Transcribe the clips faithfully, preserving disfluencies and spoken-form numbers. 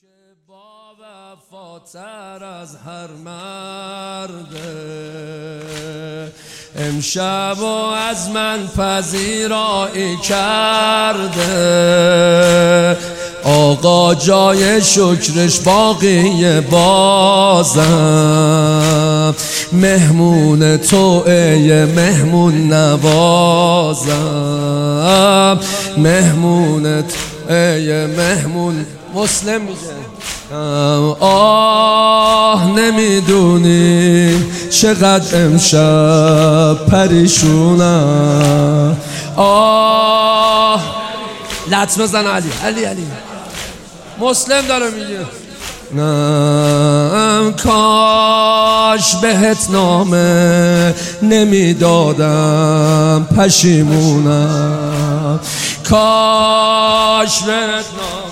که با وفاتر از هر مرده امشب و از من پذیرایی کرده آقا جای شکرش باقی بازم مهمون تو ای مهمون نوازم مهمون تو ای مهمون مسلم میگه آه نمیدونی چقدر امشب پریشونم آه لطمه بزن علی علی علی مسلم داره میگه نه کاش بهت نامه نمیدادم پشیمونم کاش بهت نامه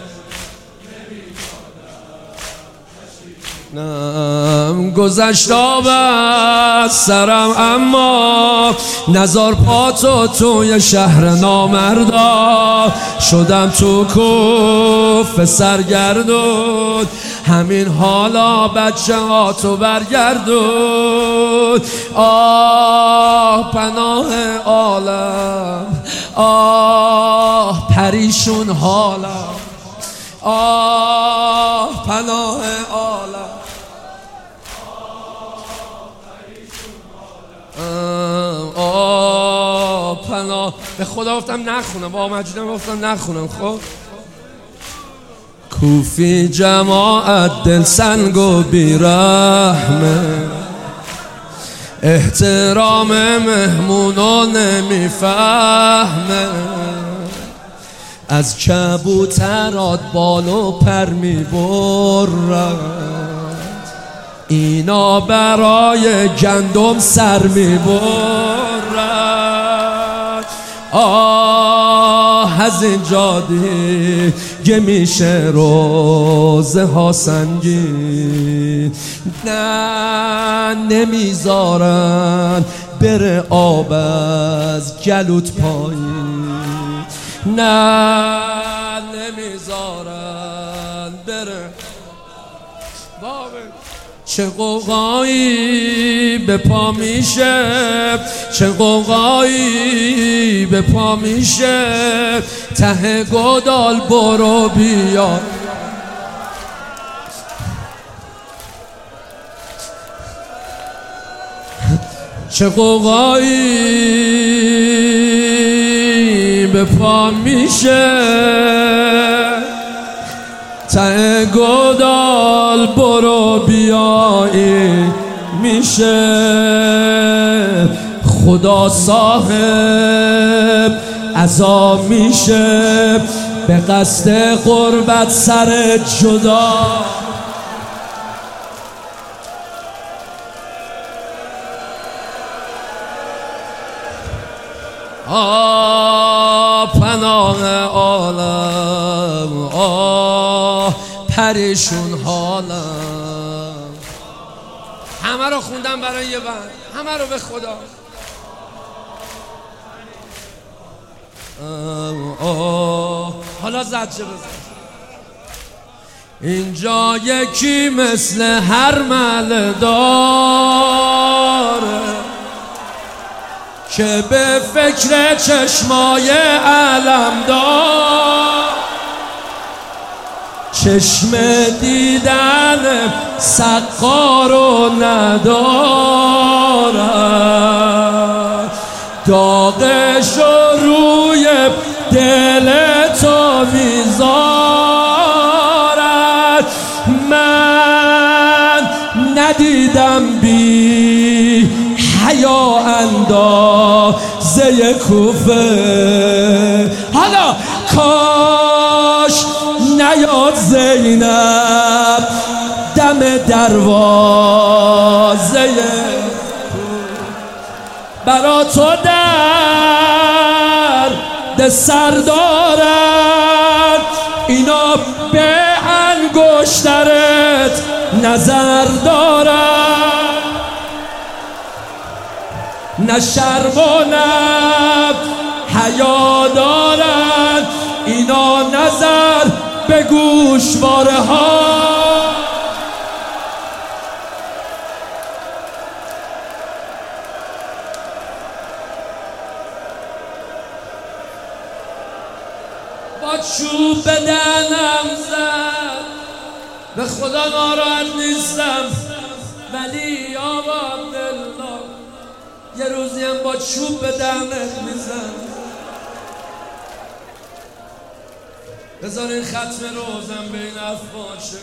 نم گذشت آب از سرم اما نزار پاتو توی شهر نامردا شدم تو کوفه سرگردون همین حالا بچه ها تو برگردون آه پناه عالم آه پریشون حالم آه پناه عالم آه پناه به خدا گفتم نخونم با مجیدم گفتم نخونم خب کوفی جماعت دل سنگ و بیرحمه احترام مهمونو نمیفهمه از کبوترات بالو پر میبرد اینا برای گندم سر میبرد آه از این جادی گه میشه روزه ها سنگین نه نمیذارن بره آب از گلوت پایین نه نمیذارن بره بابه چه قوقایی به پا میشه چه قوقایی به پا میشه ته گودال برو بیا چه قوقایی به پا میشه ته گودال برو بیایی میشه خدا صاحب عزا میشه به قصد قربت سر جدا آه پناه عالم آه پریشون حالم همه رو خوندم برای یه بند همه رو به خدا آه آه حالا زجه بزن اینجا یکی مثل هر مل داره که به فکر چشمای علم دار چشم دیدن سقا رو ندارد داغش رو روی دل تو میذارد من ندیدم بی حیا اندازه کوفه حالا کاش نیاد زینب دم دروازه برا تو درد سر دارد اینا به انگشترت نظر دارد نه شرم و نه حیا دارن اینا نظر به گوشواره ها با چوب به دهنم زد. به خدا ناراحت نیستم ولی یا عبدالله یه روزی هم با چوب به دهنت میزن. بذار این ختم روزم بین افواشه.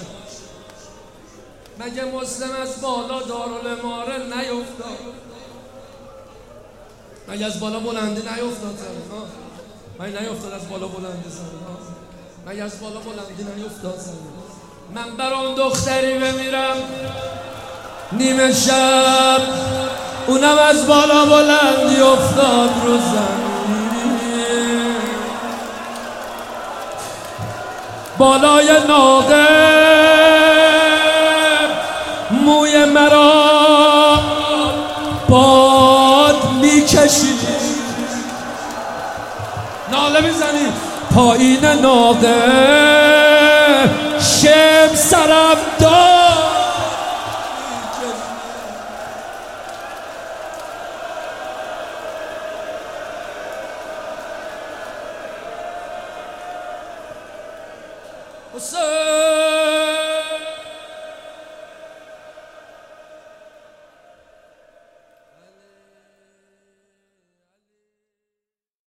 مگه مسلم از بالا دارالاماره نیفتاد؟ مگه از بالا بلندی نیفتاد؟ مگه نیفتاد از بالا بلندی سر؟ مگه از بالا بلندی نیفتاد سر؟ من بر اون دختری بمیرم نیمه شب، اونم از بالا بلندی افتاد رو زمین. بالای ناقه موی مرا باد میکشی، ناله میزنی پایین ناقه شم سرم داد. حسین